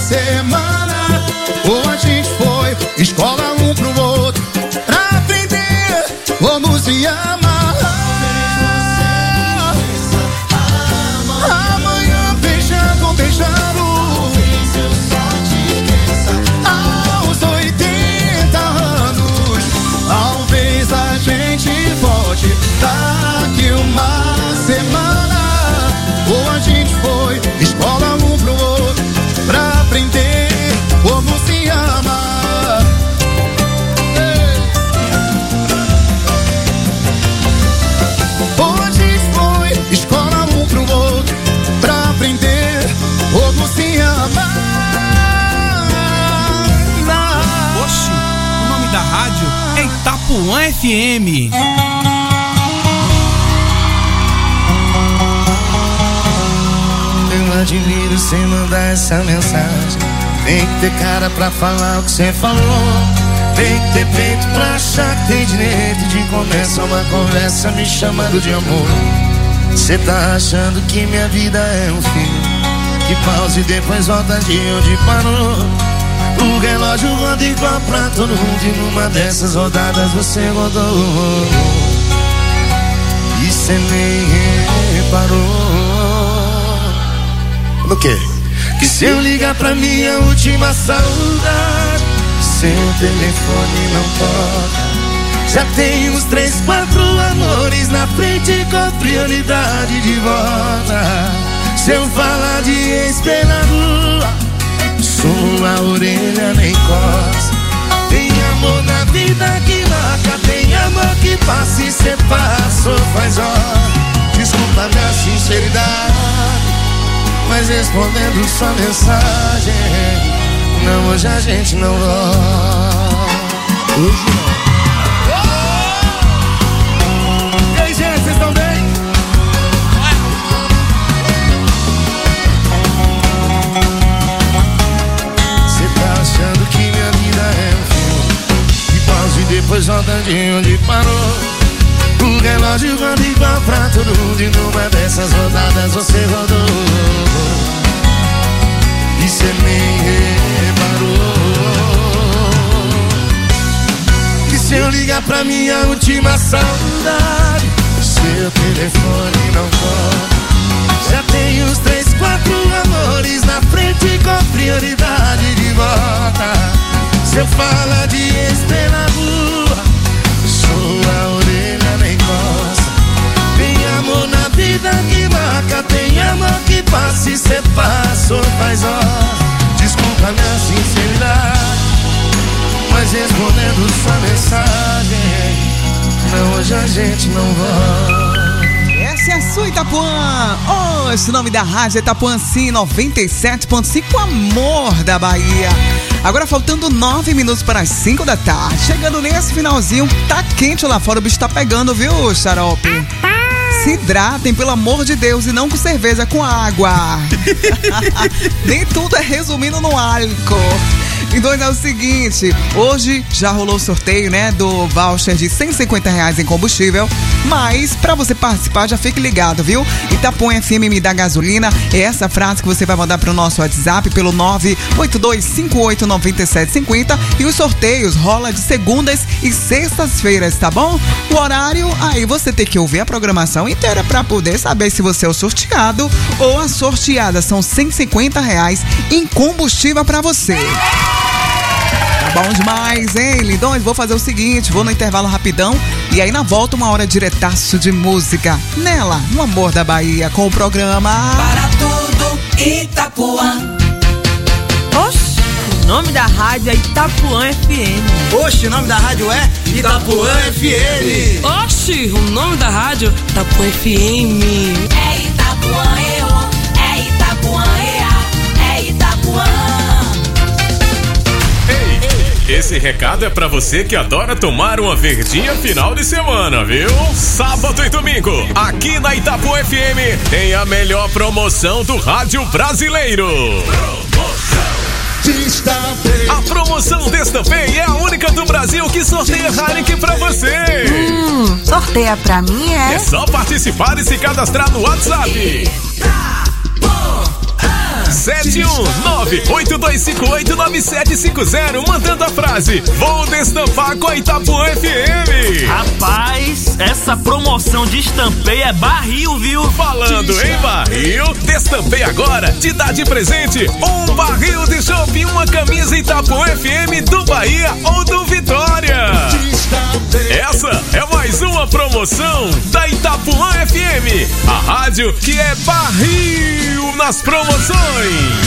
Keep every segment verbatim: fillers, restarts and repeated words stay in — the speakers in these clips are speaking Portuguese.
semana. Ou a gente foi escola um pro outro pra aprender como se ama. Amanhã beijando, beijando. Aos oitenta anos, talvez a gente volte daqui uma semana. Ou a gente foi escola um pro outro pra aprender como se ama. Ei. Ou a gente foi escola um pro outro pra aprender como se ama. Oxi, o nome da rádio é Itapuã F M. Eu admiro cê mandar essa mensagem. Tem que ter cara pra falar o que cê falou. Tem que ter peito pra achar que tem direito de começar uma conversa me chamando de amor. Cê tá achando que minha vida é um filme que pausa e depois volta de onde parou. O relógio roda igual pra todo mundo e numa dessas rodadas você rodou. E cê nem reparou. No quê? Que se eu ligar pra minha última saudade, seu telefone não toca. Já tem uns três, quatro amores na frente com prioridade de volta. Se eu falar de ex-pela sua orelha nem coça. Tem amor na vida que marca, tem amor que passa e cê passou faz hora. Desculpa minha sinceridade, mas respondendo sua mensagem, não, hoje a gente não volta. Hoje não. E aí, gente, vocês estão bem? Cê tá achando que minha vida é um filme que pausa e depois volta de onde parou. O relógio roda igual pra todo mundo e numa dessas rodadas você rodou. E cê nem reparou que se eu ligar pra minha última saudade, seu telefone não toca. Já tem uns três, quatro amores na frente com prioridade de volta. Se eu falar de estrela rua, sua orelha nem coça. Tem amor na vida que marca, tem amor que passa e cê passou faz hora. Desculpa minha sinceridade, mas respondendo sua mensagem, não, hoje a gente não volta. Essa é a sua Itapuã. Oh, esse nome da rádio é Itapuã sim, noventa e sete ponto cinco, amor da Bahia. Agora faltando nove minutos para as cinco da tarde. Chegando nesse finalzinho, tá quente lá fora, o bicho tá pegando, viu, xarope? Se hidratem, pelo amor de Deus, e não com cerveja, com água. Nem tudo é resumindo no álcool. Então é o seguinte, hoje já rolou o sorteio, né, do voucher de cento e cinquenta reais em combustível, mas pra você participar já fique ligado, viu? Itapuã F M me dá gasolina, é essa frase que você vai mandar pro nosso WhatsApp pelo nove oito dois cinco oito nove sete cinco zero, e os sorteios rola de segundas e sextas-feiras, tá bom? O horário, aí você tem que ouvir a programação inteira pra poder saber se você é o sorteado ou a sorteada. São cento e cinquenta reais em combustível pra você. Tá bom demais, hein, lindões? Vou fazer o seguinte, vou no intervalo rapidão e aí na volta uma hora diretaço de música nela, no Amor da Bahia, com o programa Para Tudo Itapuã. Oxi, o nome da rádio é Itapuã F M. Oxi, o nome da rádio é Itapuã F M. Oxi, o nome da rádio Itapuã F M. É Itapuã, eu, é Itapuã, é, é Itapuã. Esse recado é pra você que adora tomar uma verdinha final de semana, viu? Sábado e domingo, aqui na Itapuã F M, tem a melhor promoção do rádio brasileiro. A promoção Destapei é a única do Brasil que sorteia Heineken pra você. Hum, sorteia pra mim, é? É só participar e se cadastrar no WhatsApp. sete um nove oito dois cinco oito nove sete cinco zero, mandando a frase: vou destampar com a Itapuã F M. Rapaz, essa promoção de estampeio é barril, viu? Falando em barril, Destampei Agora te dá de presente um barril de chopp e uma camisa Itapuã F M do Bahia ou do Vitória. Essa é mais uma promoção da Itapuã F M, a rádio que é barril nas promoções.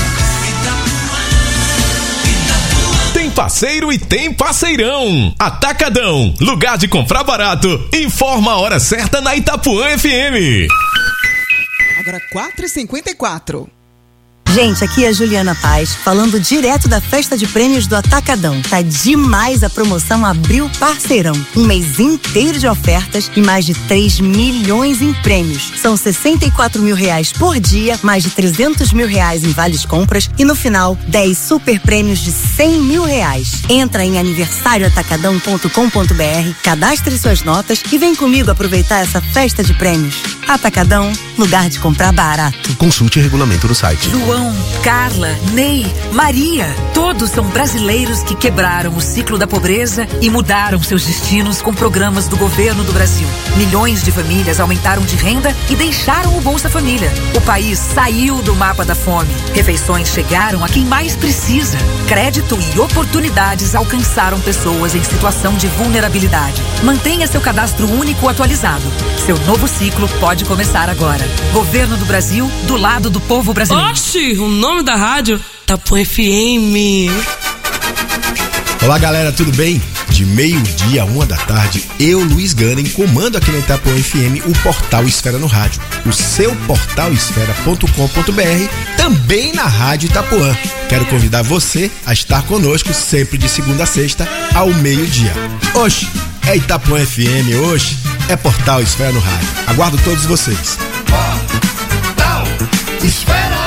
Tem parceiro e tem parceirão. Atacadão, lugar de comprar barato. Informa a hora certa na Itapuã F M. Agora quatro e cinquenta e quatro. Gente, aqui é a Juliana Paz, falando direto da festa de prêmios do Atacadão. Tá demais a promoção Abril Parceirão. Um mês inteiro de ofertas e mais de três milhões em prêmios. São sessenta e quatro mil reais por dia, mais de trezentos mil reais em vales compras e no final, dez super prêmios de cem mil reais. Entra em aniversário atacadão ponto com ponto b r, cadastre suas notas e vem comigo aproveitar essa festa de prêmios. Atacadão, lugar de comprar barato. Consulte o regulamento no site. João, Carla, Ney, Maria, todos são brasileiros que quebraram o ciclo da pobreza e mudaram seus destinos com programas do governo do Brasil. Milhões de famílias aumentaram de renda e deixaram o Bolsa Família. O país saiu do mapa da fome. Refeições chegaram a quem mais precisa. Crédito e oportunidades alcançaram pessoas em situação de vulnerabilidade. Mantenha seu cadastro único atualizado. Seu novo ciclo pode começar agora. Governo do Brasil, do lado do povo brasileiro. Oxi, o nome da rádio, Itapuã F M. Olá galera, tudo bem? De meio-dia a uma da tarde, eu, Luiz Ganem, comando aqui na Itapuã F M o portal Esfera no Rádio, o seu portal esfera ponto com ponto b r, também na Rádio Itapuã. Quero convidar você a estar conosco sempre de segunda a sexta ao meio-dia. Oxe, é Itapuã F M, oxe, é portal Esfera no Rádio. Aguardo todos vocês. Portal Esfera!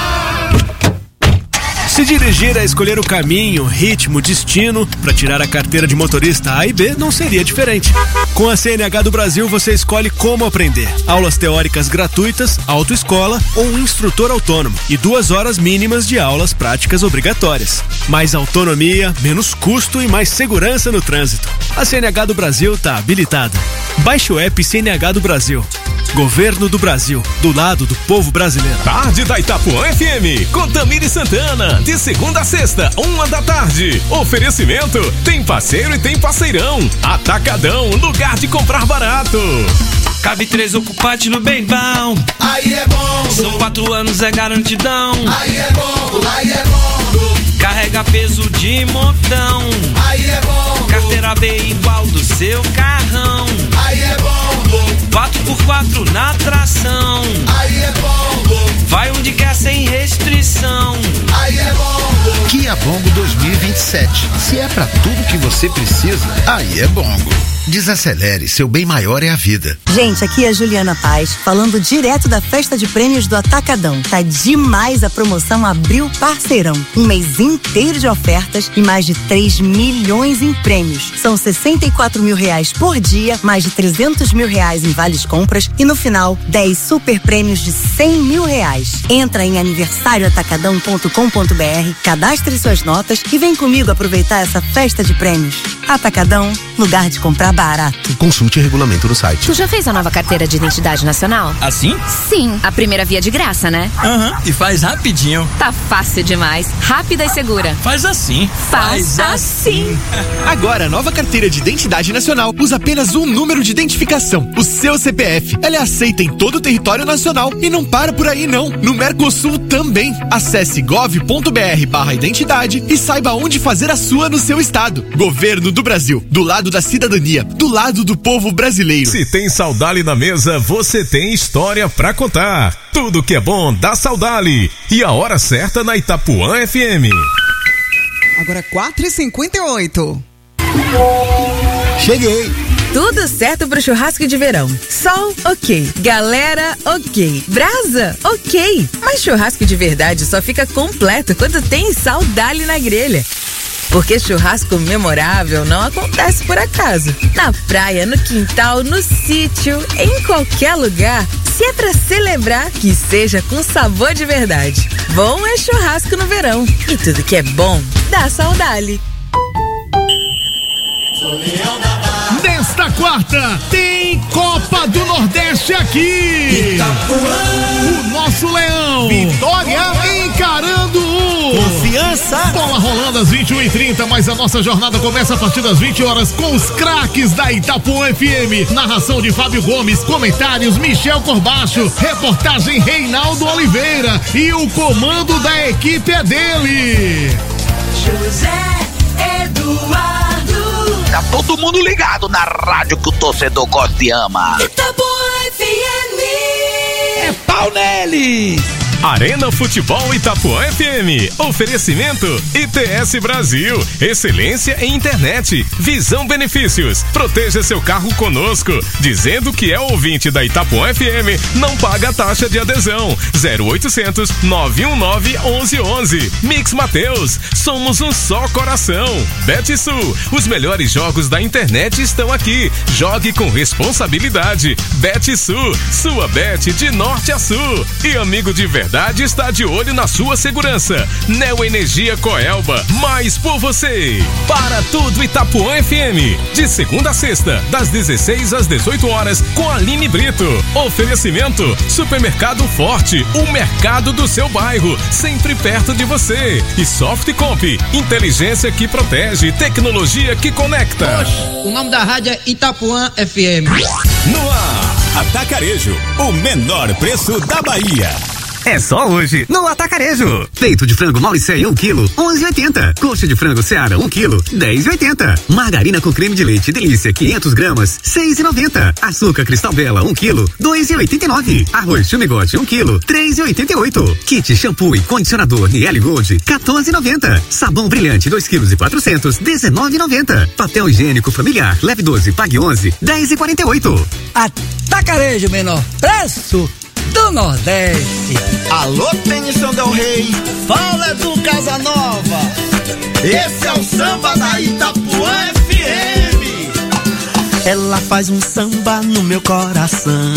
Se dirigir a escolher o caminho, ritmo, destino para tirar a carteira de motorista A e B não seria diferente. Com a C N H do Brasil você escolhe como aprender. Aulas teóricas gratuitas, autoescola ou um instrutor autônomo e duas horas mínimas de aulas práticas obrigatórias. Mais autonomia, menos custo e mais segurança no trânsito. A C N H do Brasil está habilitada. Baixe o app C N H do Brasil. Governo do Brasil, do lado do povo brasileiro. Tarde da Itapuã F M, com Tamiri Santana, de segunda a sexta, uma da tarde. Oferecimento, tem parceiro e tem parceirão. Atacadão, lugar de comprar barato. Cabe três ocupantes no bem bom. Aí é bom. São quatro anos, é garantidão. Aí é bom, aí é bom. Carrega peso de montão. Aí é bom. Carteira B igual do seu carrão. Aí é bom. quatro por quatro na tração. Aí é bom. Vai onde quer sem restrição. Aí é bom. Kia Bongo dois mil e vinte e sete. Se é pra tudo que você precisa, aí é Bongo. Desacelere, seu bem maior é a vida. Gente, aqui é a Juliana Paz, falando direto da festa de prêmios do Atacadão. Tá demais a promoção Abril Parceirão. Um mês inteiro de ofertas e mais de três milhões em prêmios. São sessenta e quatro mil reais por dia, mais de trezentos mil reais em vales compras e no final, dez super prêmios de cem mil reais. Entra em aniversário atacadão ponto com ponto b r, cadastre suas notas e vem comigo aproveitar essa festa de prêmios. Atacadão, lugar de comprar barato. Consulte o regulamento no site. Tu já fez a nova carteira de identidade nacional? Assim? Sim, a primeira via de graça, né? Aham, uhum, e faz rapidinho. Tá fácil demais, rápida e segura. Faz assim. Faz, faz assim. Agora, a nova carteira de identidade nacional usa apenas um número de identificação, o seu C P F. Ela é aceita em todo o território nacional e não para por aí não. No Mercosul também. Acesse gov ponto b r barra identidade e saiba onde fazer a sua no seu estado. Governo do Brasil, do lado da cidadania, do lado do povo brasileiro. Se tem Saudali na mesa, você tem história pra contar. Tudo que é bom dá Saudali. E a hora certa na Itapuã F M. Agora quatro e cinquenta e oito. Cheguei. Tudo certo pro churrasco de verão. Sol, ok. Galera, ok. Brasa, ok. Mas churrasco de verdade só fica completo quando tem Saudali na grelha. Porque churrasco memorável não acontece por acaso. Na praia, no quintal, no sítio, em qualquer lugar, Se é pra celebrar, que seja com sabor de verdade. Bom é churrasco no verão. E tudo que é bom, dá saudade. Nesta quarta, tem Copa do Nordeste aqui. Itapuã. O nosso leão. Vitória. Encarando o Confiança. Bola rolando às vinte e uma e trinta, mas a nossa jornada começa a partir das vinte horas com os craques da Itapuã F M. Narração de Fábio Gomes, comentários Michel Corbacho, reportagem Reinaldo Oliveira e o comando da equipe é dele. José Eduardo. Tá todo mundo ligado na rádio que o torcedor gosta e ama. Itapuã F M. É pau neles. Arena Futebol Itapuã F M. Oferecimento I T S Brasil. Excelência em internet. Visão Benefícios. Proteja seu carro conosco. Dizendo que é ouvinte da Itapuã F M, não paga taxa de adesão. zero oitocentos, nove um nove, onze onze. Mix Mateus. Somos um só coração. Betsul. Os melhores jogos da internet estão aqui. Jogue com responsabilidade. Betsul. Sua bet de norte a sul. E amigo de verdade está de olho na sua segurança. Neo Energia Coelba, mais por você. Para tudo Itapuã F M, de segunda a sexta, das dezesseis às dezoito horas, com Aline Brito. Oferecimento Supermercado Forte, o mercado do seu bairro, sempre perto de você. E Softcomp, inteligência que protege, tecnologia que conecta. Oxe, o nome da rádio é Itapuã F M. No ar, Atacarejo, o menor preço da Bahia. É só hoje, no Atacarejo. Peito de frango Mauricéia um quilo, onze e oitenta. Coxa de frango Seara um quilo, dez e oitenta. Margarina com creme de leite Delícia quinhentos gramas, seis e noventa. Açúcar Cristal Bela um quilo, dois e oitenta e nove. Arroz Chumigote um quilo, três e oitenta e oito. Kit shampoo e condicionador Niele Gold, quatorze e noventa. Sabão brilhante dois quilos e quatrocentos, dezenove e noventa. Papel higiênico familiar leve doze, pague onze, dez e quarenta e oito. Atacarejo, menor preço do Nordeste. Alô, Tennyson Del Rey. Fala do Casanova. Esse é o samba da Itapuã F M. Ela faz um samba no meu coração.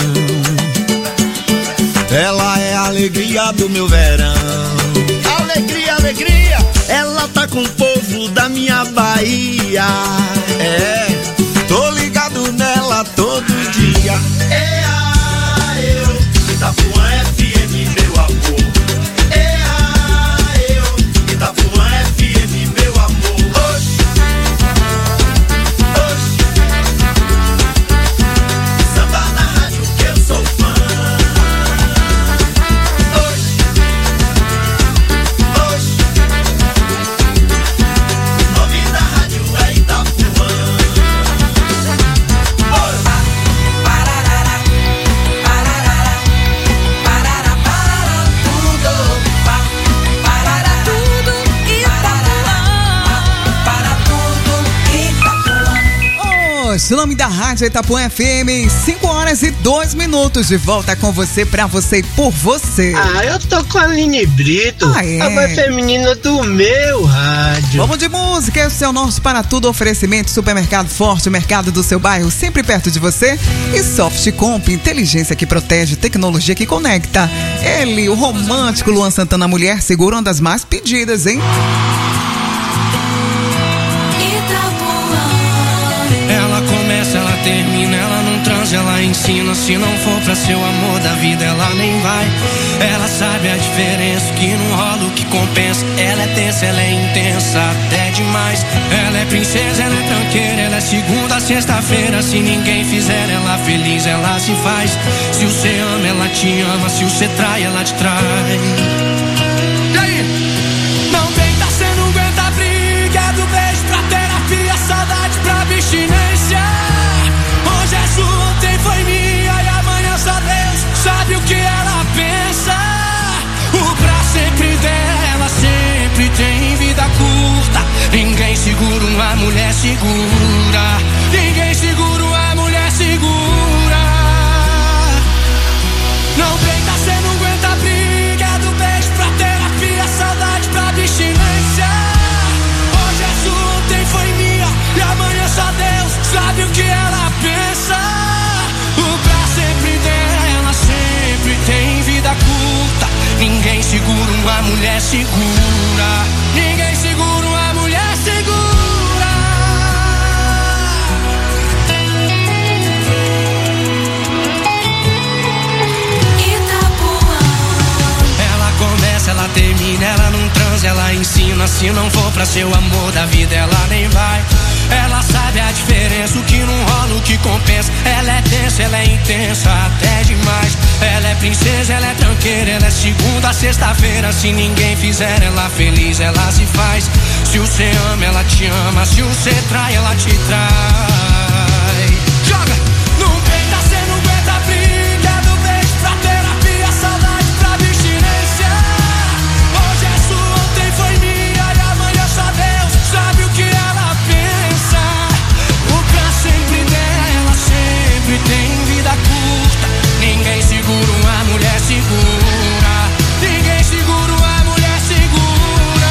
Ela é a alegria do meu verão. Alegria, alegria. Ela tá com o povo da minha Bahia. É, tô ligado nela todo dia. É a eu. Itapuã F M, meu amor. É a eu. Itapuã F M, meu amor. Oxi. Oxi. Samba na rádio que eu sou fã. Oxi. Oxi. O nome da rádio é Itapuã. O nome da rádio Itapuã F M, cinco horas e dois minutos de volta com você, pra você e por você. Ah, eu tô com a Aline Brito, ah, é. a voz feminina do meu rádio. Vamos de música, esse é o nosso Para Tudo oferecimento Supermercado Forte, o mercado do seu bairro, sempre perto de você. E Softcomp, inteligência que protege, tecnologia que conecta. Ele, o romântico Luan Santana, mulher segura, uma das mais pedidas, hein? Ela começa, ela termina, ela não transa, ela ensina. Se não for pra ser o amor da vida, ela nem vai. Ela sabe a diferença, o que não rola, o que compensa. Ela é tensa, ela é intensa, até demais. Ela é princesa, ela é tranqueira, ela é segunda a sexta-feira. Se ninguém fizer ela feliz, ela se faz. Se você ama, ela te ama, se você trai, ela te trai. E aí? Não tenta, cê não aguenta a briga, é do beijo pra terapia, saudade pra abstinência. Hoje é sua, ontem foi minha e amanhã só Deus sabe o que ela pensa. O pra sempre dela sempre tem vida curta. Ninguém segura uma mulher segura. Ninguém segura uma mulher segura. Não tenta, cê não aguenta a briga, é do beijo pra terapia, saudade pra abstinência. Hoje é sua, ontem foi minha e amanhã só Deus sabe o que ela pensa. O pra sempre dela sempre segura. Ninguém segura uma mulher segura. Ela começa, ela termina, ela não transa, ela ensina. Se não for pra ser o amor da vida, ela nem vai. Ela sabe a diferença, o que não rola, o que compensa. Ela é densa, ela é intensa, até demais. Ela é princesa, ela é tranqueira, ela é segunda a sexta-feira. Se ninguém fizer ela feliz, ela se faz. Se você ama, ela te ama. Se você trai, ela te trai. Joga! Não peita, cê não aguenta a briga. É do beijo pra terapia, saudade pra abstinência. Hoje é sua, ontem foi minha e amanhã só Deus sabe o que ela pensa. O pra sempre dela sempre tem vida curta. Ninguém segura uma mulher segura. Ninguém segura uma mulher segura.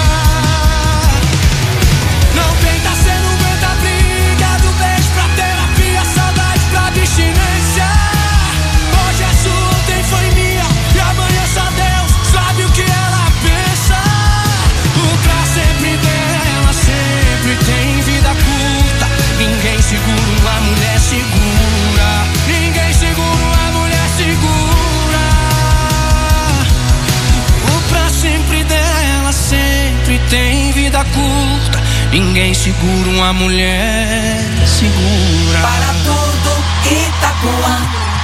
Não peita, cê não aguenta a briga. Do beijo pra terapia, saudade pra abstinência. Hoje é sua, ontem foi minha e amanhã só Deus sabe o que ela pensa. O pra sempre dela sempre tem vida curta. Ninguém segura uma mulher segura. Ninguém segura uma mulher segura. O pra sempre dela sempre tem vida curta. Ninguém segura uma mulher segura. Para tudo, Itapuã.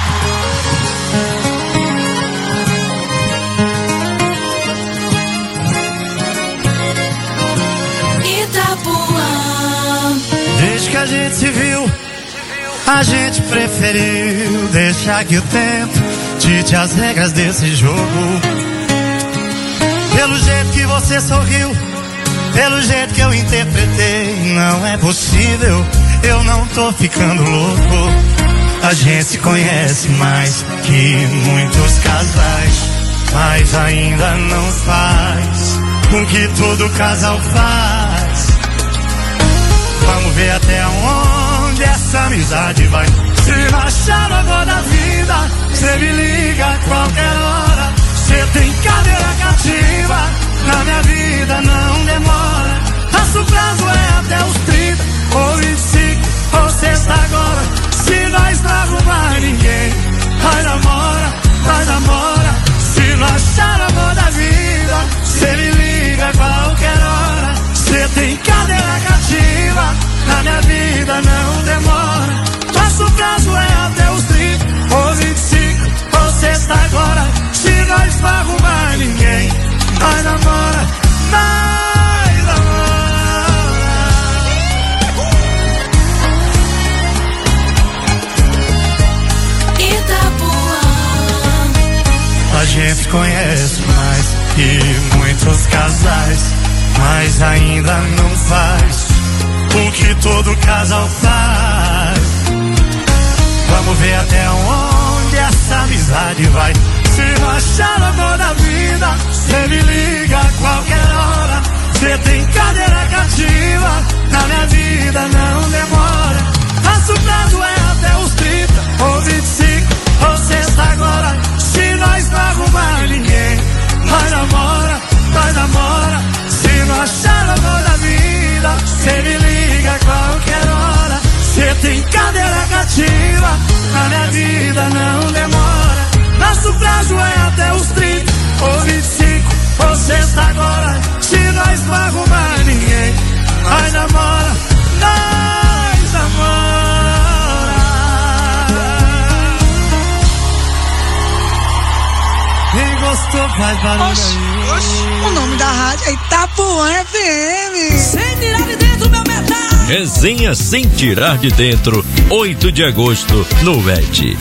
Itapuã. Desde que a gente se viu, a gente preferiu deixar que o tempo dite as regras desse jogo. Pelo jeito que você sorriu, pelo jeito que eu interpretei, não é possível, eu não tô ficando louco. A gente se conhece mais que muitos casais, mas ainda não faz com que todo casal faz. Vamos ver até onde essa amizade vai. Se não achar o amor da vida, cê me liga a qualquer hora. Cê tem cadeira cativa, na minha vida não demora. Nosso prazo é até os trinta, ou vinte e cinco, ou sexta agora. Se nós não arrumar ninguém, nós namora, nós namora. Se não achar o amor da vida, cê me liga a qualquer hora. Cê tem cadeira cativa, na minha vida não demora. Nosso prazo é até os trinta, ou vinte e cinco, ou sexta agora. Se nós não arrumar ninguém, nós namora, nós namora. Itapuã. A gente conhece mais que muitos casais, mas ainda não faz o que todo casal faz. Vamos ver até onde essa amizade vai. Se não achar o amor da vida, cê me liga a qualquer hora. Cê tem cadeira cativa, na minha vida não demora. Nosso prazo é até os trinta, ou vinte e cinco, ou sexta agora. Se nós não arrumar ninguém, nós namora, nós namora. Se não achar o amor da vida, cê me liga a qualquer hora. Cê tem cadeira cativa, na minha vida não demora. Nosso prazo é até os trinta, ou vinte e cinco, ou sexta agora. Se nós não arrumar ninguém, nós namora, nós namora. Quem gostou faz barulho aí. Oxi, o nome da rádio é Itapuã F M. Sem tirar de dentro meu metal. Resenha Sem Tirar de Dentro, oito de agosto, no V E T.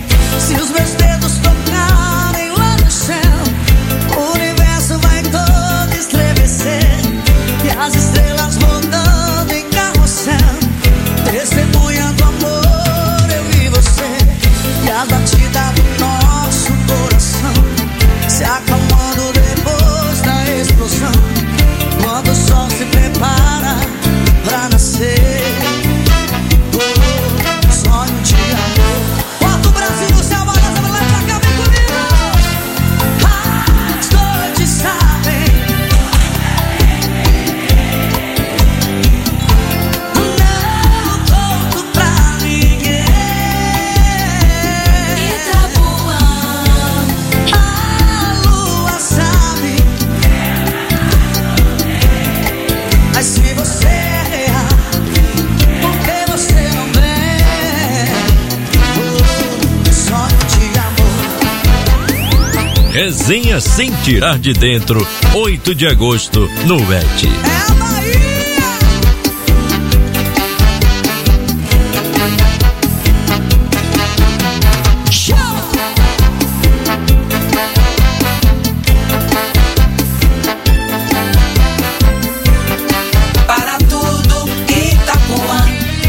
Se os meus dedos tocarem lá no céu, o universo vai todo Resenha sem tirar de dentro, oito de agosto, no Bet. Para tudo Itapuã.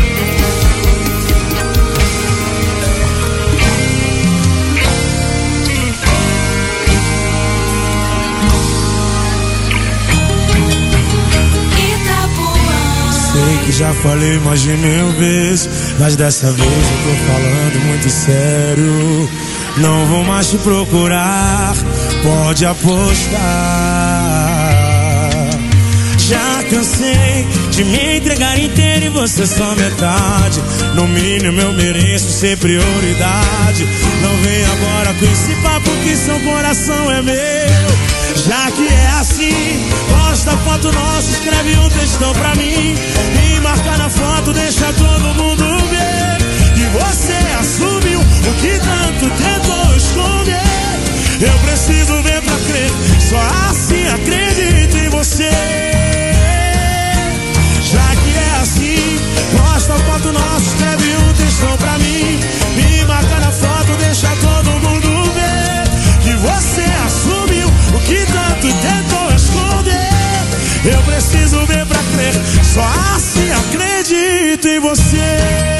Sei que já falei mais de mil vezes, mas dessa vez eu tô falando muito sério. Não vou mais te procurar, pode apostar. Já cansei de me entregar inteiro e você só metade. No mínimo eu mereço ser prioridade. Não vem agora com esse papo que seu coração é meu. Já que é assim, posta foto nossa, escreve um textão pra mim. Me marca na foto, deixa todo mundo ver que você assumiu o que tanto tentou esconder. Eu preciso ver pra crer, só assim acredito em você. Já que é assim, posta foto nossa, escreve um textão pra mim. Me marca na foto, deixa todo mundo ver que você assumiu o que tanto tentou esconder. Eu preciso ver pra crer, só assim acredito em você.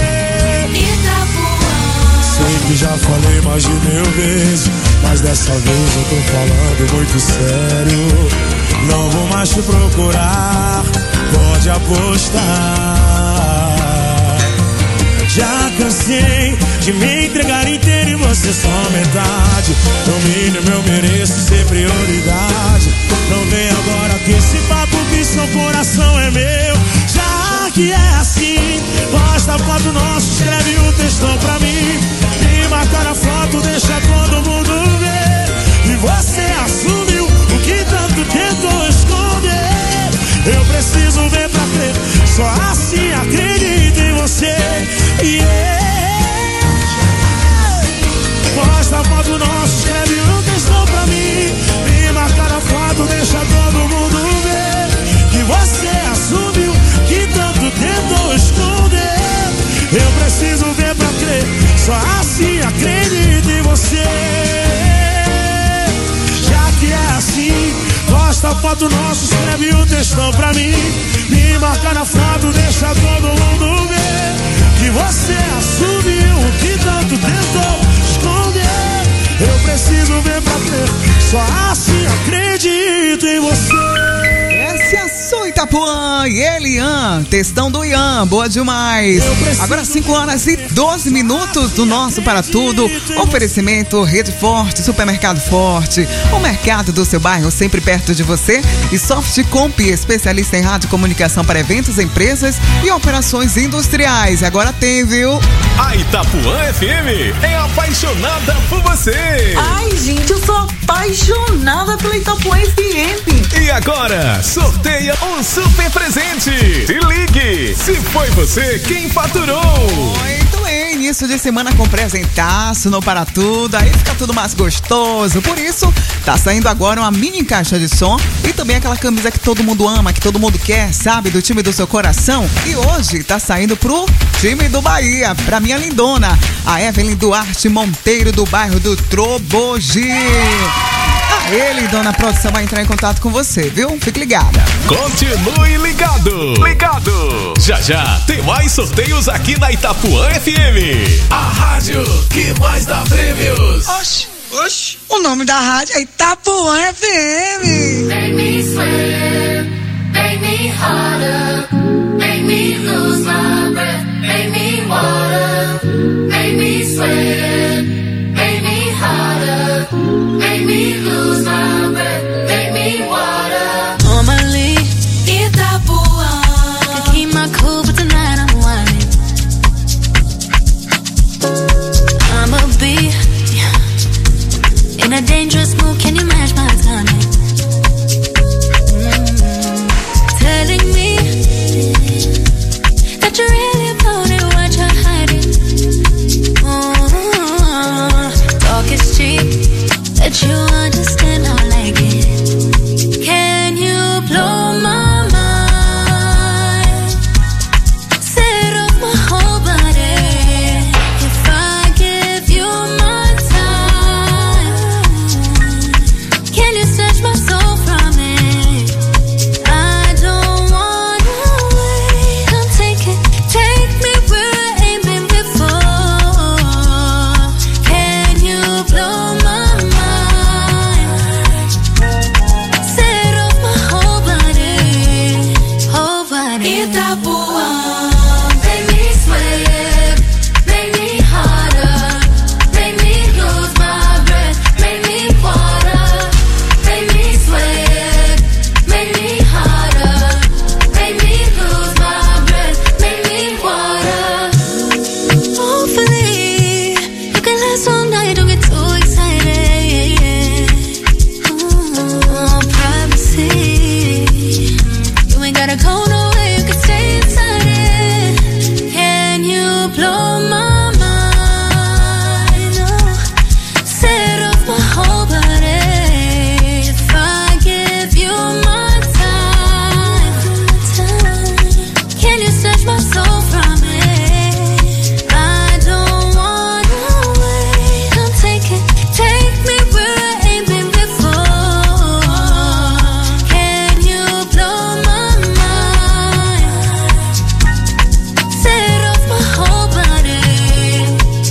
Sei que já falei mais de mil vezes, mas dessa vez eu tô falando muito sério. Não vou mais te procurar, pode apostar. Já cansei de me entregar inteiro e você só metade. No mínimo eu mereço ser prioridade. Não vem agora com esse papo que seu coração é meu. Já que é assim, posta foto nossa, escreve um textão pra mim. Me marca na foto, deixa todo mundo ver que você assumiu o que tanto tentou esconder. Eu preciso ver pra crer, só assim acredito em você. Yeah. Posta foto nossa, escreve um textão pra mim. Me marca na foto, deixa todo mundo ver que você assumiu que tanto tentou esconder. Eu preciso ver pra crer, só assim acredito em você. Já que é assim, posta foto nossa, escreve um textão pra mim. Me marca na foto, deixa todo mundo ver que você assumiu o que tanto tentou esconder. Eu preciso ver pra crer, só assim acredito em você. Essa é a sua Itapuã e Elian, textão do Ian, boa demais. Agora cinco horas e doze minutos do nosso Para Tudo. Oferecimento Rede Forte, Supermercado Forte, o mercado do seu bairro sempre perto de você. E Softcomp, especialista em rádio comunicação para eventos, empresas e operações industriais. Agora tem, viu? A Itapuã F M é apaixonada por você. Ai, gente, eu sou apaixonada pela Itapuã F M. E agora, sorteia um super presente. Se ligue, se foi você quem faturou. Muito bem, início de semana com presentaço no Para Tudo, aí fica tudo mais gostoso. Por isso, tá saindo agora uma mini caixa de som e também aquela camisa que todo mundo ama, que todo mundo quer, sabe? Do time do seu coração. E hoje tá saindo pro time do Bahia, pra minha lindona, a Evelyn Duarte Monteiro, do bairro do Trobogi. Ele, dona produção, vai entrar em contato com você, viu? Fique ligada. Continue ligado. Ligado. Já já tem mais sorteios aqui na Itapuã F M. A rádio que mais dá prêmios. Oxi, oxi. O nome da rádio é Itapuã F M. Make me sweat, make me harder, make me lose my breath, make me water, make me sweat, make me harder, make me lose my breath, make me water. Normally, Itapuã, I keep my cool, but tonight I'm whining. I'ma be in a dangerous mood. Can you match my timing? Mm-hmm. Telling me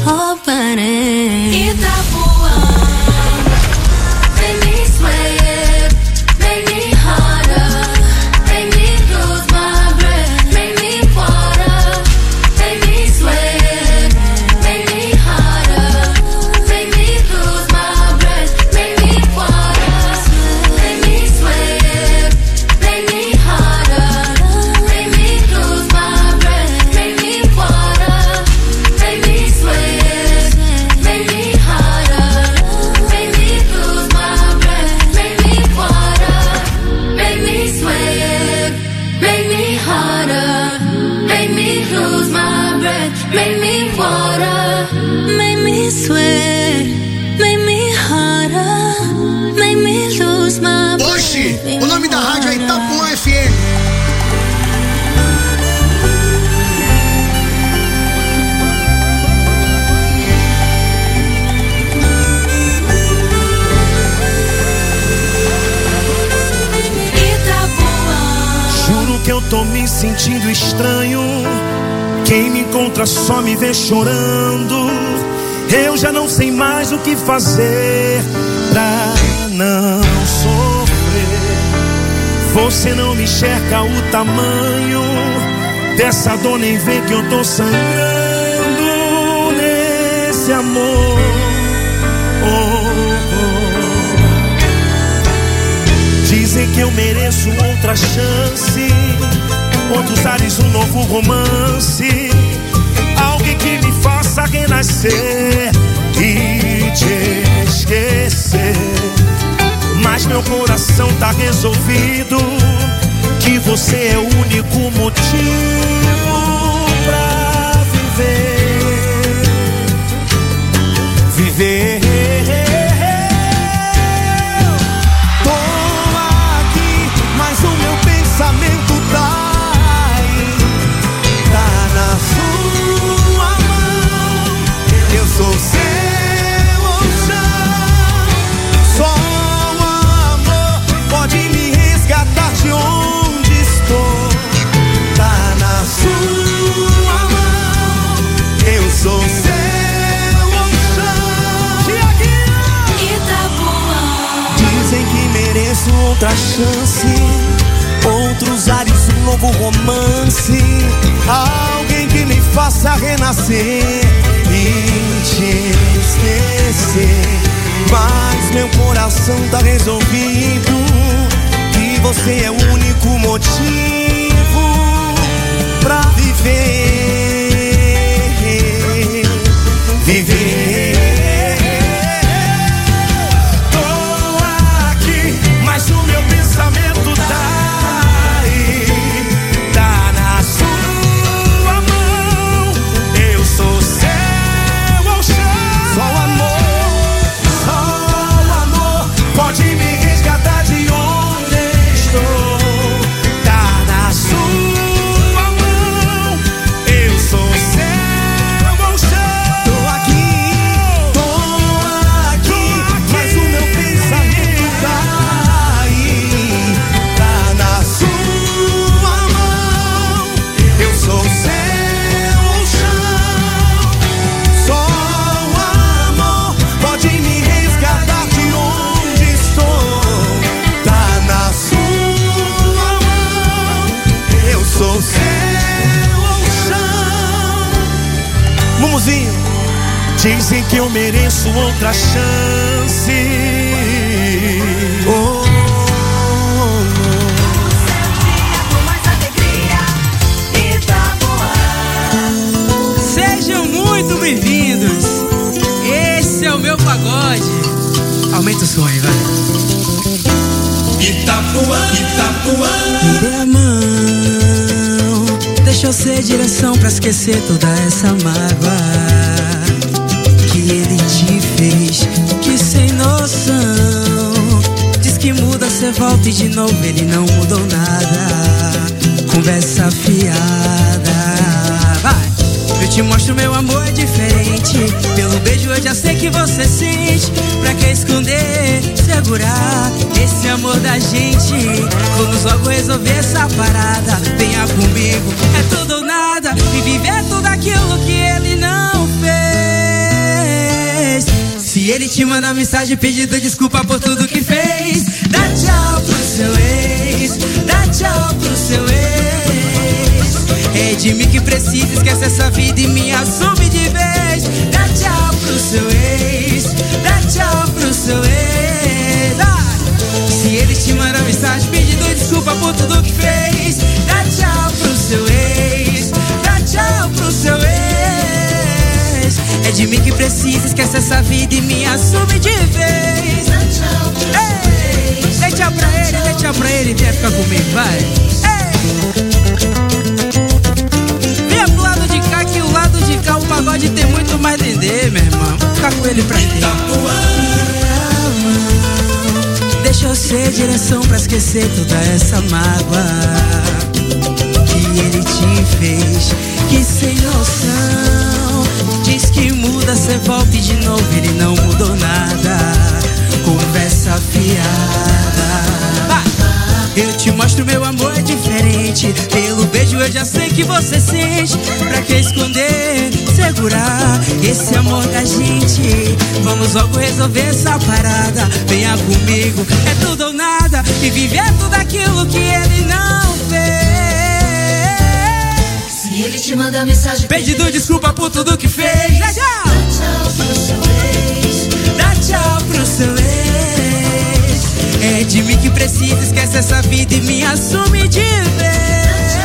Oh, buddy. Itapuã. Make me sweat, make me harder, make me lose my breath, make me water, make me sweat, make me harder, make me lose my breath, make me water, make me sweat, make me harder, make me lose my breath, make me water, make me sweat, make me harder, make me lose my breath, make me water, make me sweat, make me harder, make me lose my breath, make me water, Make me sweat, make me harder, make me lose my breath. Oxi, o nome da rádio é Itapuã F M. Juro que eu tô me sentindo estranho. Quem me encontra só me vê chorando. Eu já não sei mais o que fazer pra não sofrer. Você não me enxerga o tamanho dessa dor, nem vê que eu tô sangrando nesse amor. Oh, oh. Dizem que eu mereço outra chance, outros ares, um novo romance, alguém que me faça renascer e te esquecer. Mas meu coração tá resolvido, que você é o único motivo pra viver. Viver. Tô aqui, mas o meu pensamento tá aí, tá na sua mão. Eu sou seu oceano, só o amor pode me resgatar de onde estou. Tá na sua mão, eu sou seu oceano. Itapuã. Dizem que mereço outra chance, outros ares, um novo romance, alguém que me faça renascer e te esquecer. Mas meu coração tá resolvido, que você é o único motivo pra viver. Viver. Tô aqui, mas o meu pensamento tá aí, tá na sua mão. Eu sou seu ao chão. Só o amor, só o amor pode me resgatar de onde estou. Tá na sua mão. Eu sou seu ao chão. Tô aqui, tô aqui, mas o meu pensamento tá aí, tá na sua mão. Eu sou seu chão. Só o amor pode me resgatar de onde estou. Tá na sua mão. Eu sou seu chão. Mumuzinho, dizem que eu mereço outra chance. Oh, Sejam muito bem-vindos. Esse é o meu pagode. Aumenta o som aí, vai. Itapuã, Itapuã. Me dê a mão, deixa eu ser direção pra esquecer toda essa mágoa que ele te fez, que sem noção. Diz que muda, cê volta e de novo ele não mudou nada. Conversa fiada, vai. Eu te mostro meu amor é diferente. Pelo beijo eu já sei que você sente. Pra que esconder, segurar esse amor da gente? Vamos logo resolver essa parada. Venha comigo, é tudo ou nada. E viver tudo aquilo que ele não fez. Se ele te manda mensagem pedindo desculpa por tudo que fez, dá tchau pro seu ex, dá tchau pro seu ex. É de mim que precisa, esquece essa vida e me assume de vez. Dá tchau pro seu ex, dá tchau pro seu ex. Ah! Se ele te manda mensagem pedindo desculpa por tudo que fez, dá tchau pro seu ex, dá tchau pro seu ex. É de mim que precisa, esquece essa vida e me assume de vez. Dá tchau pro Ei, dê tchau pra ele, dê tchau pra ele, vem ficar comigo, vai. Ei. Vem pro lado de cá, que o lado de cá o pagode tem muito mais dendê, meu irmão. Vou ficar com ele pra dentro. Deixa eu ser direção pra esquecer toda essa mágoa que ele te fez, que sem noção. Diz que muda, cê volta e de novo ele não mudou nada. Conversa fiada. Eu te mostro meu amor é diferente. Pelo beijo eu já sei que você sente. Pra que esconder, segurar esse amor da gente? Vamos logo resolver essa parada. Venha comigo, é tudo ou nada. E viver tudo aquilo que ele não fez. Se ele te manda mensagem pedindo desculpa por tudo que fez, dá tchau. Dá tchau pro seu ex, dá tchau pro seu ex. É de mim que precisa, esquece essa vida e me assume de vez.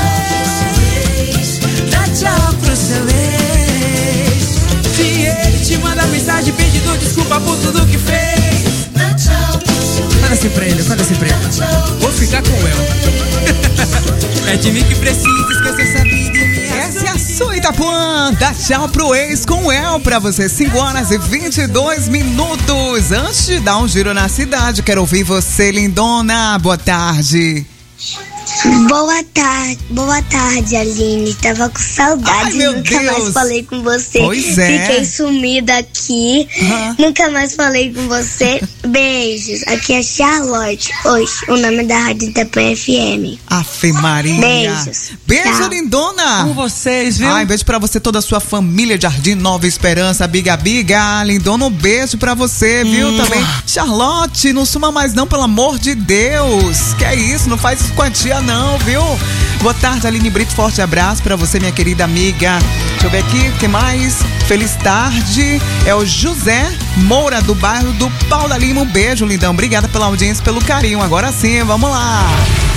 Dá tchau pro seu ex. Se ele te manda mensagem pedindo desculpa por tudo que fez, dá tchau pro seu ex. Fala assim pra ele, fala assim pra ele. Vou ficar com ela. É de mim que precisa, esquece essa vida e me assume. Essa é a sua Itapuã. Dá tchau pro ex com o El pra você. cinco horas e vinte e dois minutos. Antes de dar um giro na cidade, quero ouvir você, lindona. Boa tarde. Boa tarde, boa tarde, Aline. Tava com saudade. Ai, meu Nunca Deus. mais falei com você. Pois é. Fiquei sumida aqui. Uhum. Nunca mais falei com você. Beijos. Aqui é Charlotte. Hoje, o nome da Rádio Itapuã F M. Afe Maria. Beijos. Beijo, Tchau. lindona. Com vocês, viu? Ai, beijo pra você, toda a sua família de Jardim Nova Esperança, Biga Biga. Lindona, um beijo pra você, viu? Hum. Também. Charlotte, não suma mais não, pelo amor de Deus. Que é isso, não faz isso com a tia não, viu? Boa tarde, Aline Brito, forte abraço pra você, minha querida amiga. Deixa eu ver aqui, o que mais? Feliz tarde. É o José Moura, do bairro do Paulo da Lima. Um beijo, lindão. Obrigada pela audiência, pelo carinho. Agora sim, vamos lá.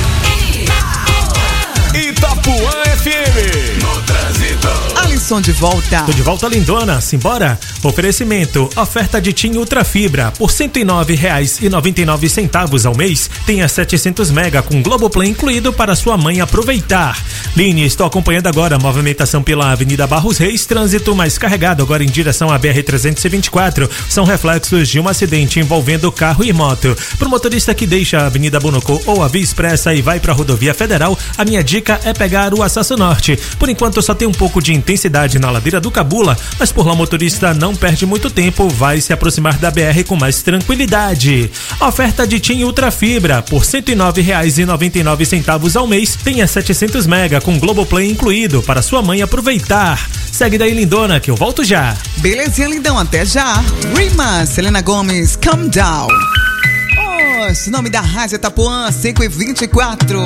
Itapuã F M. No trânsito. Alisson de volta. Tô de volta, lindona. Simbora. Oferecimento. Oferta de TIM Ultra Fibra por cento e nove reais e noventa e nove centavos ao mês. Tenha setecentos mega com Globoplay incluído para sua mãe aproveitar. Line, estou acompanhando agora a movimentação pela Avenida Barros Reis. Trânsito mais carregado agora em direção à B R trezentos e vinte e quatro. São reflexos de um acidente envolvendo carro e moto. Pro motorista que deixa a Avenida Bonocô ou a Via Expressa e vai para a Rodovia Federal, a minha dica é pegar o Acesso Norte. Por enquanto só tem um pouco de intensidade na ladeira do Cabula, mas por lá o motorista não perde muito tempo, vai se aproximar da B R com mais tranquilidade. Oferta de TIM Ultra Fibra por cento e nove reais e noventa e nove centavos ao mês, tenha setecentos mega com Globoplay incluído para sua mãe aproveitar. Segue daí, lindona, que eu volto já. Belezinha, lindão, até já. Rima, Selena Gomes, Calm Down. Oh, esse nome da Rádio Itapuã, cinco e vinte e quatro.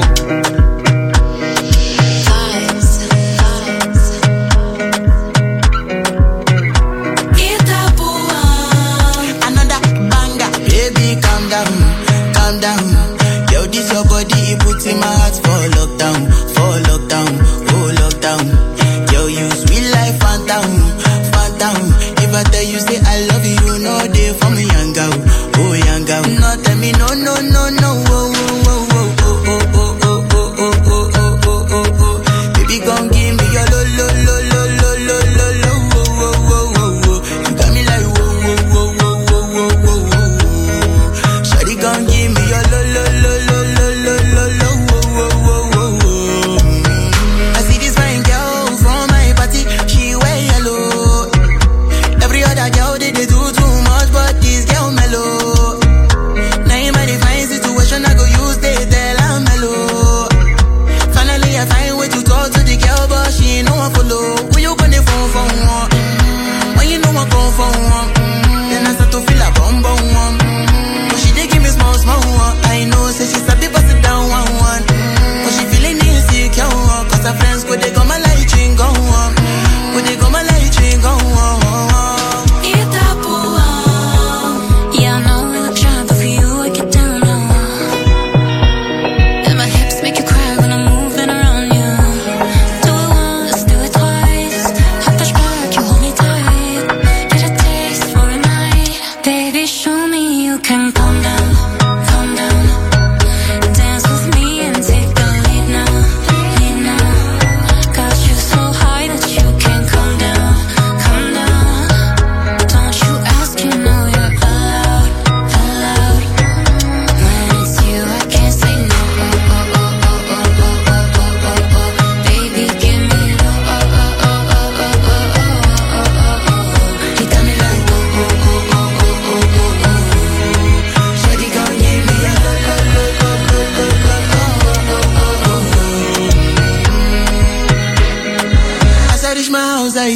Calm down, yo, this your body, it puts in my heart for lockdown, for lockdown, oh lockdown. Yo, you sweet life, phantom, phantom. If I tell you say I love you, no day for me, young girl, oh young girl. No tell me no, no, no, no, oh, oh, oh, oh, oh, oh, oh, oh, oh, oh, oh, oh, oh, oh. Baby, gon' give me your lo, lo, lo, lo, lo, lo, lo, lo, oh, oh, oh, oh, oh. You got me like whoa, whoa, whoa, whoa, whoa, whoa, whoa, whoa. Shawty gon' give me your lo, lo, lo, lo, lo, lo, lo, lo, oh, oh, oh, oh, oh. I see this fine girl from my party, she wear yellow. Every other girl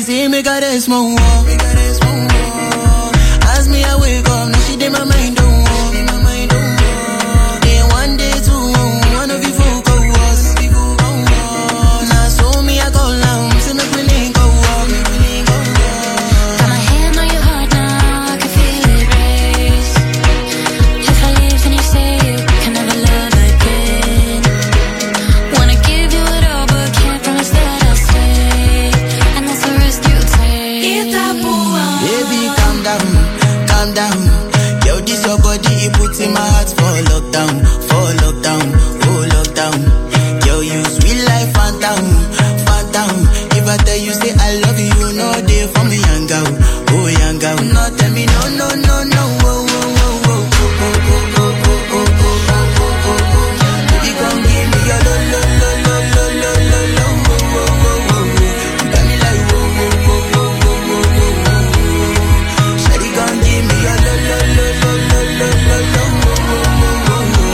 see me got a small wall. Me got a small wall. As me I wake up, now she did my mind don't walk. My mind don't walk. Then one day two, one of you folk go was. Now so me I go down, see me feeling go walk. Me feeling go walk. Got my hand on your heart now, I can feel it race. If I leave then you say you can never love again. Wanna give you it all but can't promise that I'll stay. And that's the risk you take. Itapuã. Baby, calm down, calm down. Yo, this your body, it puts in my heart for lockdown, for lockdown, oh lockdown. Yo, you sweet life, phantom, phantom. If I tell you say I love you, you know they for me young girl, oh young girl. No, tell me no, no, no, no, oh, oh, oh, oh, oh, oh, oh, oh, oh, oh, oh, oh. Baby, come give me your lo, lo, lo, lo, lo, lo, lo, lo, oh, oh, oh, oh. You got me like oh, oh, oh, oh, oh, oh, oh. Shawty, come give me your lo, lo, lo, lo, lo, lo, lo, lo, oh, oh, oh, oh, oh.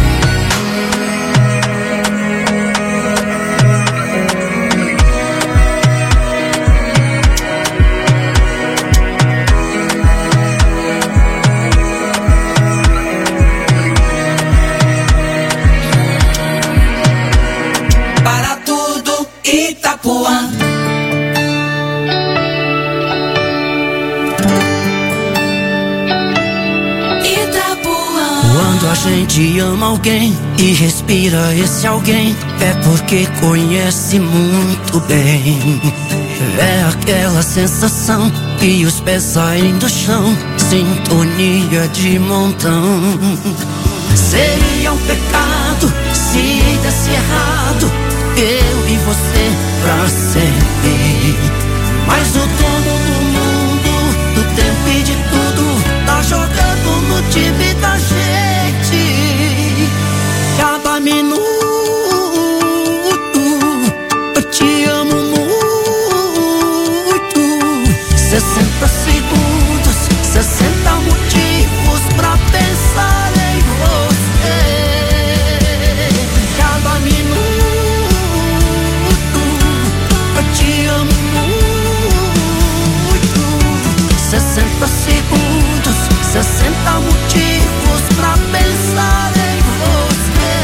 Para tudo Itapuã. Itapuã. Quando a gente ama alguém e respira esse alguém, é porque conhece muito bem. É aquela sensação e os pés saem do chão, sintonia de montão. Seria um pecado se desse errado, eu e você pra sempre. Mas o dono do mundo, do tempo e de tudo, tá jogando no time da gente. Cada minuto eu te amo muito. Sessenta segundos, sessenta motivos pra pensar em você. Cada minuto eu te amo muito. Sessenta segundos, sessenta motivos pra pensar em você.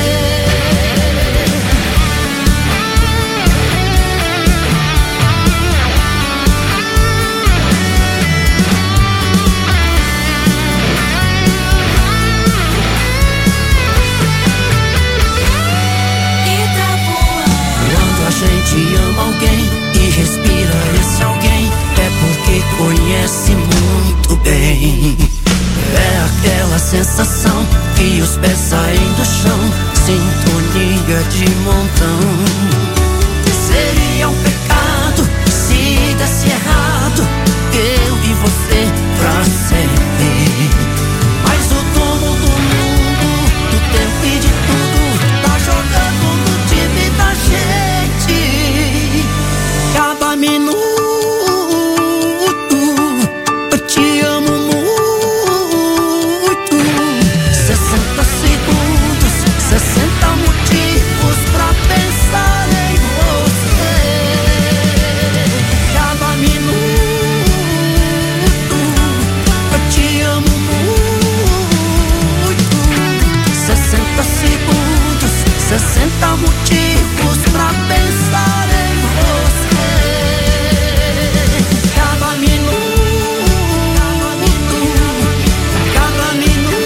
Quando a gente ama alguém e respira esse alguém, é porque conhece muito bem. É aquela sensação que os pés saem do chão, sintonia de montão. Seria um pecado se desse errado, eu e você pra sempre. Mas o dono do mundo, do tempo e de tudo, tá jogando no time da gente. Cada minuto eu te amo muito. Sessenta segundos, sessenta motivos pra pensar em você. Cada minuto eu te amo muito. Sessenta segundos, sessenta motivos pra pensar em você. Cada minuto, cada minuto.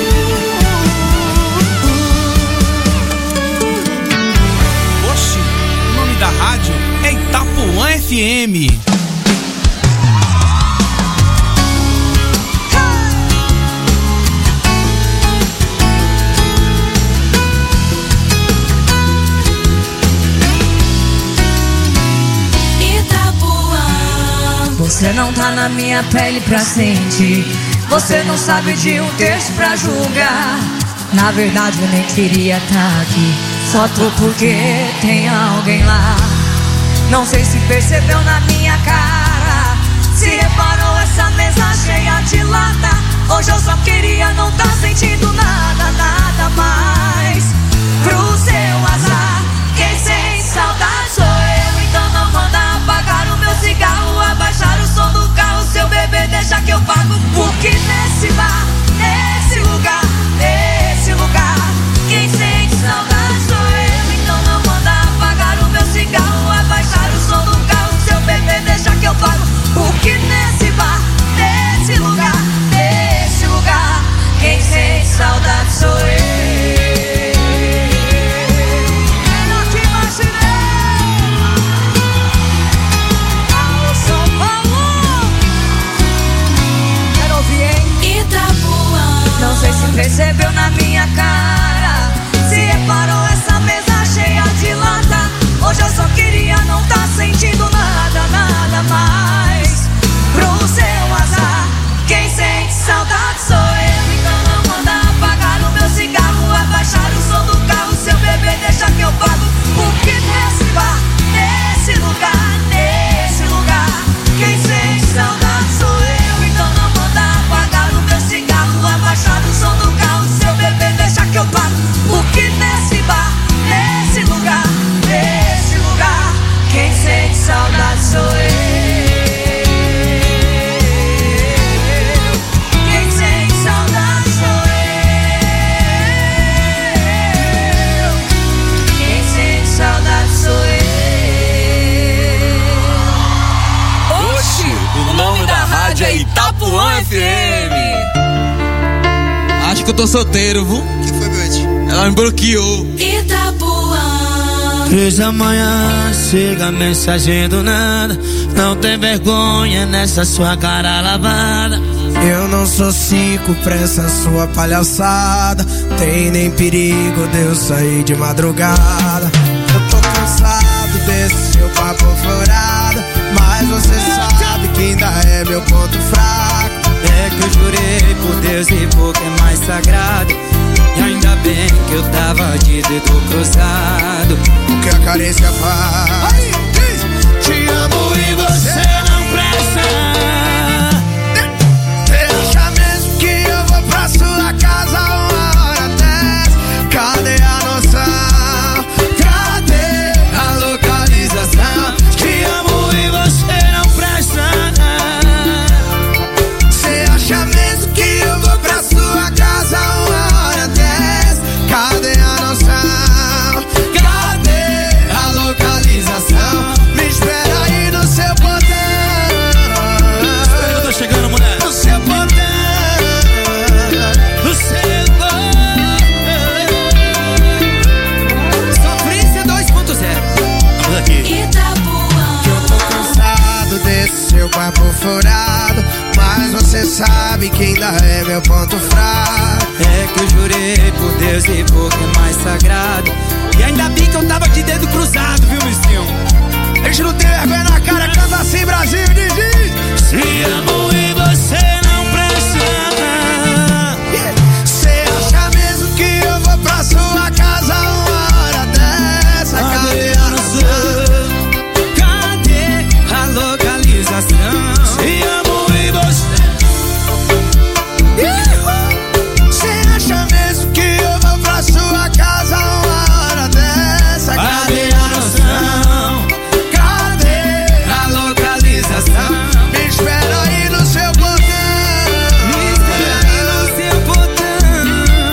Oxi, o nome da rádio é Itapuã F M. Você não tá na minha pele pra sentir. Você não sabe de um terço pra julgar. Na verdade eu nem queria tá aqui, só tô porque tem alguém lá. Não sei se percebeu na minha cara, se reparou essa mesa cheia de lata. Hoje eu só queria não tá sentindo nada, nada mais. Pro seu azar, quem sem saudade sou eu. Então não manda apagar o meu cigarro, abaixa eu pago. Porque nesse bar, nesse lugar, nesse lugar, quem sente saudade sou eu. Então não manda apagar o meu cigarro, abaixar o som do carro, seu bebê deixa que eu pago. Porque nesse bar, nesse lugar, nesse lugar, quem sente saudade sou eu. Não sei se percebeu na minha cara, se reparou essa mesa cheia de lata. Hoje eu só queria não tá sentindo nada, nada mais. Pro seu azar, quem sente saudade sou eu. Então não manda apagar o meu cigarro, abaixar o som do carro, seu bebê deixa que eu pago. Porque nesse bar, nesse lugar, nesse lugar, quem sente saudade sou eu. Então não manda apagar o meu cigarro, abaixar o som do carro, seu bebê deixa que eu pago. Porque nesse bar, nesse lugar, nesse lugar, quem sente saudade sou eu. Quem sente saudade sou eu. Quem sente saudade sou eu. Oxi, o nome da rádio é Itapuã F M. Acho que eu tô solteiro, viu? O que foi, Bete? Ela me bloqueou. Itapuã. Três da manhã, chega a mensagem do nada. Não tem vergonha nessa sua cara lavada. Eu não sou cinco pra essa sua palhaçada. Tem nem perigo de eu sair de madrugada. Eu tô cansado desse seu papo furado, mas você sabe que ainda é meu ponto fraco. É que eu jurei por Deus e por quem é mais sagrado. E ainda bem que eu tava de dedo cruzado. O que a carência faz? Aí, diz. Te amo e você não presta. Você acha mesmo que eu vou pra sua casa uma hora dessa? Cadê a noção? Cadê a localização? Te amo e você não presta. Você acha mesmo que eu vou pra sua casa uma hora dessa? Cadê a noção? Cadê a localização? Me espera aí no seu portão. Eu tô chegando, mulher. No seu portão. No seu portão. Sofrência dois ponto zero. Vamos aqui. Itapuã. Que eu tô cansado desse seu papo furado, mas você sabe que ainda é meu ponto fraco. É que eu jurei por Deus e por quem é mais sagrado. E ainda bem que eu tava de dedo cruzado, viu, Mistinho? A gente não tem vergonha na cara, canta assim, Brasil, diz, diz. Se amo e você não presta. Você acha mesmo que eu vou pra sua casa uma hora dessa? Cadê a noção? Cadê a localização? Se amo e você. Você acha mesmo que eu vou pra sua casa uma hora dessa? Cadê a noção? Cadê a localização? Me espera aí no seu portão. Me espera aí no seu portão.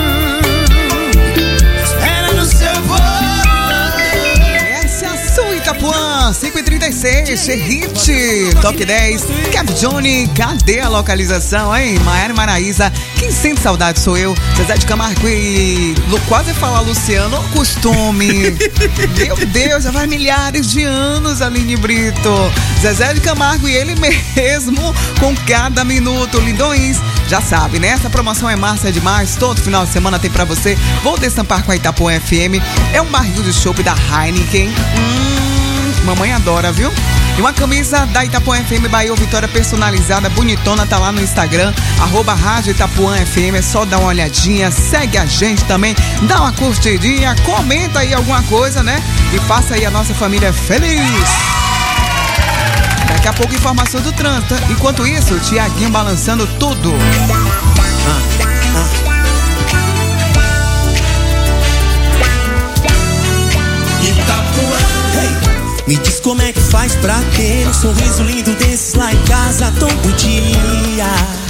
Espera no seu portão. Essa é a sua Itapuã, cinco e trinta e seis, hit, top dez, Kev Johnny, cadê a localização, hein? Maiara e Maraísa, quem sente saudade sou eu, Zezé de Camargo e Lu, quase falar Luciano, o costume. Meu Deus, já faz milhares de anos, Aline Brito. Zezé de Camargo e ele mesmo, com cada minuto, lindões. Já sabe, né? Essa promoção é massa demais, todo final de semana tem pra você. Vou destampar com a Itapuã F M, é um barril de chopp da Heineken. Hum, mamãe adora, viu? E uma camisa da Itapuã F M Bahia Vitória personalizada, bonitona, tá lá no Instagram, arroba Rádio Itapuã F M, é só dar uma olhadinha, segue a gente também, dá uma curtidinha, comenta aí alguma coisa, né? E faça aí a nossa família feliz. Daqui a pouco informação do trânsito. Enquanto isso, o Tiaguinho balançando tudo. Me diz como é que faz pra ter um sorriso lindo desses lá em casa todo dia.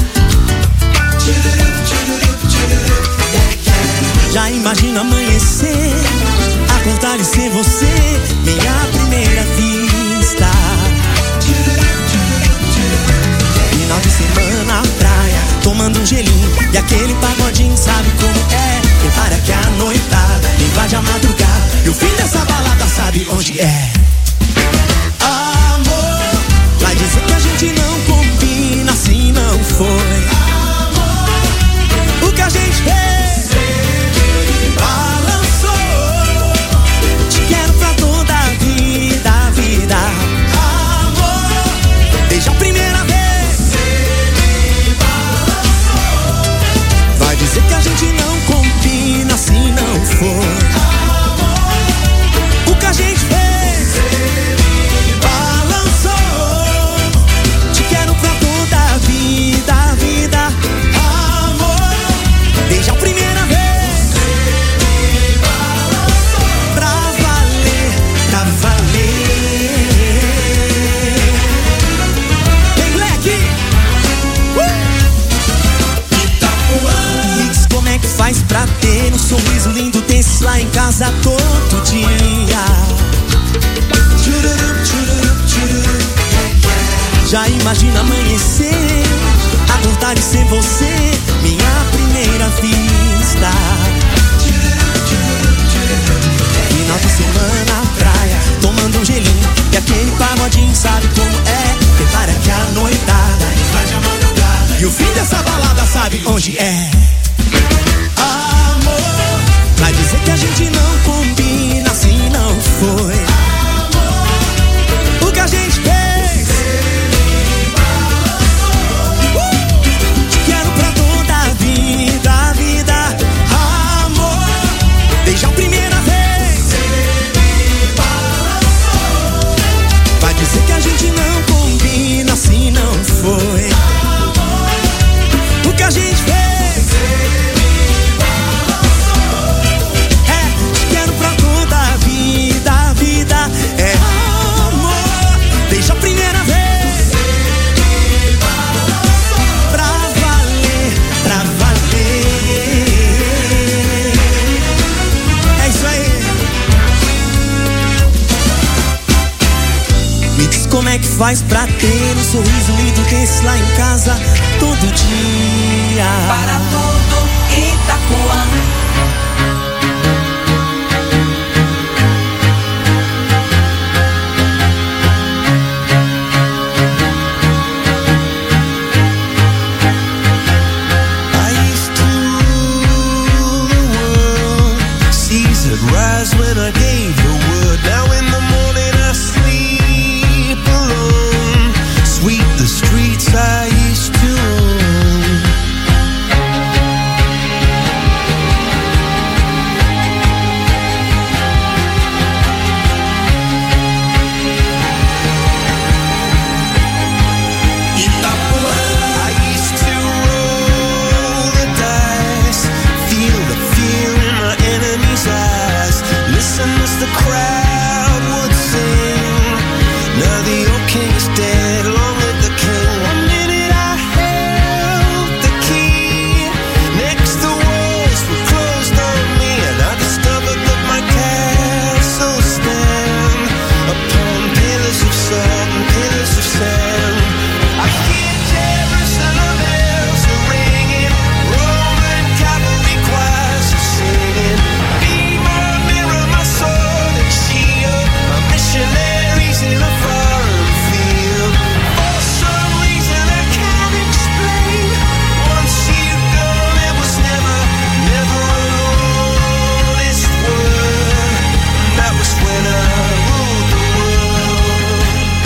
Já imagina amanhecer, acordar e ser você, minha primeira vista. Final de semana na praia, tomando um gelinho e aquele pagodinho, sabe como é? Prepara que a noitada invade a madrugada e o fim dessa balada sabe onde é. Amor, vai dizer que a gente não combina, assim não foi. Amor, o que a gente fez, você balançou. Te quero pra toda a vida, a vida. Amor, desde a primeira vez, você me balançou. Vai dizer que a gente não combina, assim não foi. Amor, o que a gente fez, pra ter um sorriso lindo desse lá em casa todo dia. Já imagina amanhecer, acordar e ser você, minha primeira vista. Final de semana na praia, tomando um gelinho e aquele pagodinho, sabe como é? Prepara que a noitada invade a madrugada e o fim dessa balada sabe onde é. Vai dizer que a gente não combina, assim não foi. Amor, o que a gente fez, uh! Te quero pra toda a vida, a vida. Amor, desde a primeira vez, vai dizer que a gente não combina, assim não foi. Amor, o que a gente fez, é amor, desde a primeira vez, pra valer, pra valer. É isso aí. Me diz como é que faz pra ter um sorriso lindo desse lá em casa todo dia. Para todo Itapuã. When I gave the word, now in the morning I sleep alone. Sweep the streets I used to own. I used to roll the dice, feel the fear in my enemy's eyes. Listen as the crowd would sing. Now the old king is dead, long live the king. One minute I held the key. Next the walls were closed on me, and I discovered that my castle stand upon pillars of salt and pillars of sand. I hear Jerusalem bells are ringing, Roman cavalry choirs are singing. Be my mirror, my sword and shield, my missionaries in a foreign field. For some reason I can't explain, once you've gone it was never, never alone. This word, that was when I ruled the world.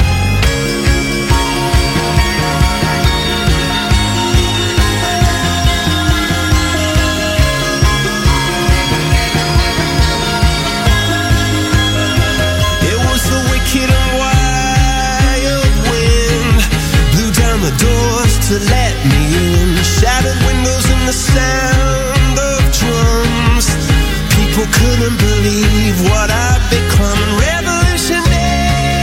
It was the wicked and wild wind, blew down the doors to let me in, shattered windows and the sound of drums. People couldn't believe what I'd become. Revolutionary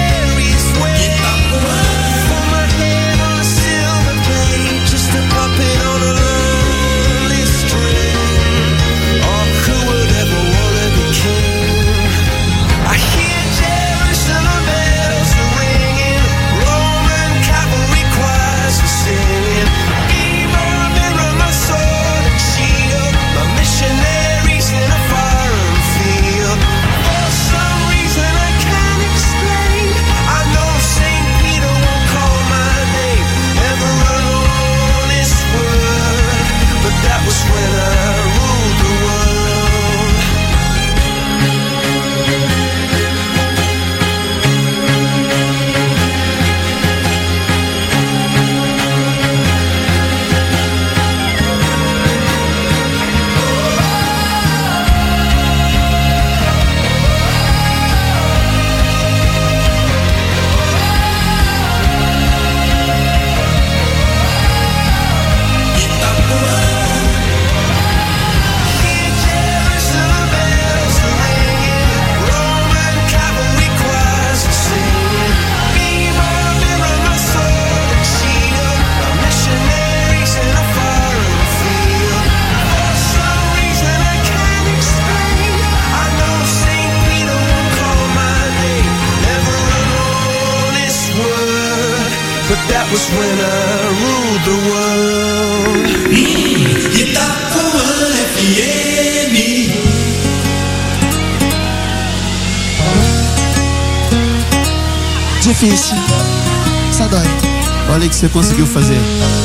difícil. Só dói. Olha o que você conseguiu fazer.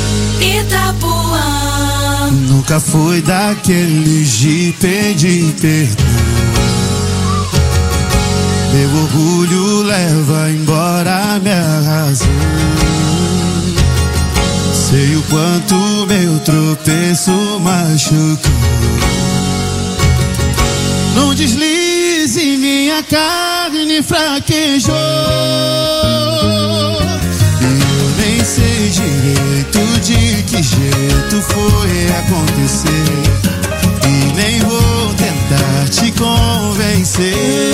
Itapuã. Nunca fui daqueles de pedir perdão. Meu orgulho leva embora minha razão. Sei o quanto meu tropeço machucou. Num deslize minha carne fraquejou. E eu nem sei direito de que jeito foi acontecer. E nem vou tentar te convencer.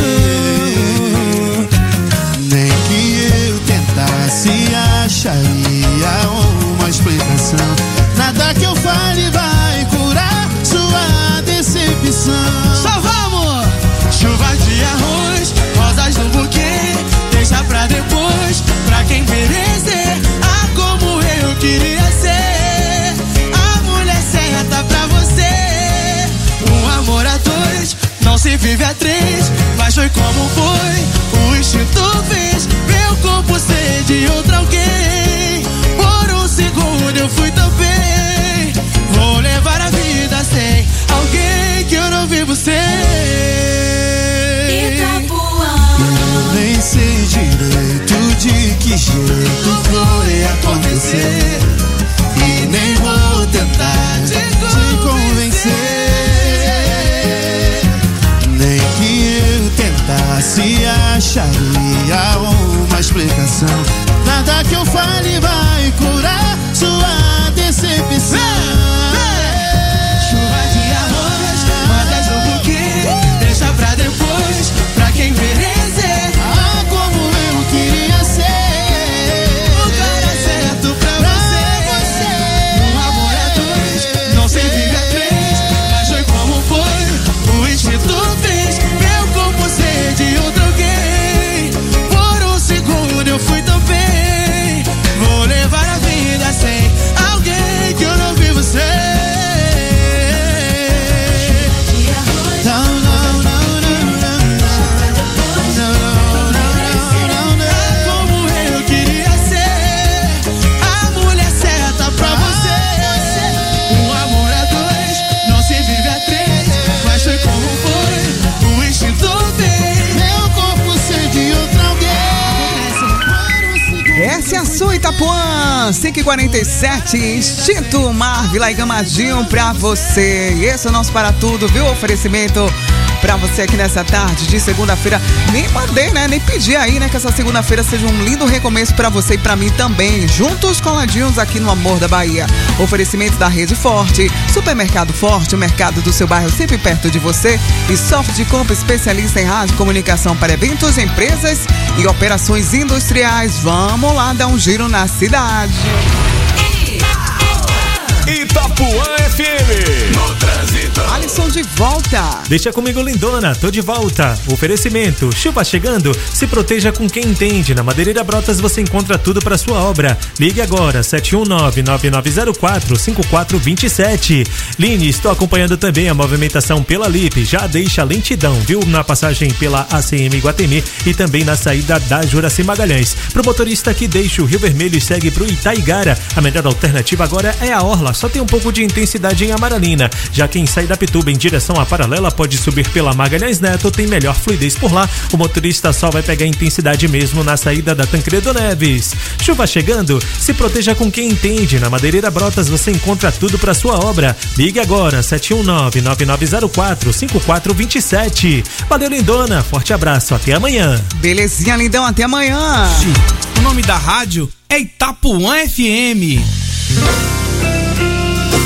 Nem que eu tentasse acharia uma explicação. Nada que eu fale vai curar sua decepção. Só vamos! Chuva de arroz, rosas no buquê, deixa pra depois, pra quem merecer. Ah, como eu queria ser a mulher certa pra você. Um amor a dois, não se vive a três, mas foi como foi, o instinto fez meu corpo ser de outro alguém. Por um segundo eu fui tão bem, vou levar a vida sem alguém que eu não vivo sem. Eu nem sei direito de que jeito foi acontecer. E nem vou tentar te convencer. Nem que eu tentasse acharia uma explicação. Nada que eu fale vai curar sua decepção. Chuva de arroz, mandas no buquê, deixa pra depois, pra quem merecer. Ah, como eu queria ser o cara certo pra você. Um amor a dois, não se vive a três, mas foi como foi, o instinto fez meu corpo ser de outro alguém. Por um segundo eu fui tão bem, vou levar a vida sem alguém que eu não vivo sem. Não, não, não, não, não, não, não, não, não, não. Como eu queria ser a mulher certa pra você. Um amor a dois, não se vive a três, mas foi como foi, o instinto fez meu corpo ser de outro alguém. Essa é a sua Itapuã, cinco e quarenta e sete, Instinto Mar, Vila e Gamadinho pra você. E esse é o nosso Para Tudo, viu? Oferecimento pra você aqui nessa tarde de segunda-feira. Nem mandei, né? Nem pedi aí, né? Que essa segunda-feira seja um lindo recomeço pra você e pra mim também. Juntos, coladinhos aqui no Amor da Bahia. Oferecimento da Rede Forte, Supermercado Forte, o mercado do seu bairro sempre perto de você. E Soft de Compra, especialista em rádio comunicação para eventos, empresas e operações industriais. Vamos lá dar um giro na cidade. Itapuã F M. No trânsito. Alisson de volta. Deixa comigo, lindona, tô de volta. Oferecimento, chuva chegando, se proteja com quem entende. Na Madeireira Brotas você encontra tudo para sua obra. Ligue agora, sete um nove, nove nove zero quatro, cinco quatro dois sete. Line, estou acompanhando também a movimentação pela Lipe. Já deixa lentidão, viu? Na passagem pela A C M Iguatemi e também na saída da Juraci Magalhães. Pro motorista que deixa o Rio Vermelho e segue pro Itaigara, a melhor alternativa agora é a Orla. Só tem um pouco de intensidade em Amaralina. Já quem sai da Pituba em direção à Paralela pode subir pela Magalhães Neto, tem melhor fluidez por lá. O motorista só vai pegar intensidade mesmo na saída da Tancredo Neves. Chuva chegando? Se proteja com quem entende. Na Madeireira Brotas você encontra tudo para sua obra. Ligue agora, sete um nove, nove nove zero quatro, cinco quatro dois sete. Valeu, lindona. Forte abraço. Até amanhã. Belezinha, lindão. Até amanhã. O nome da rádio é Itapuã F M.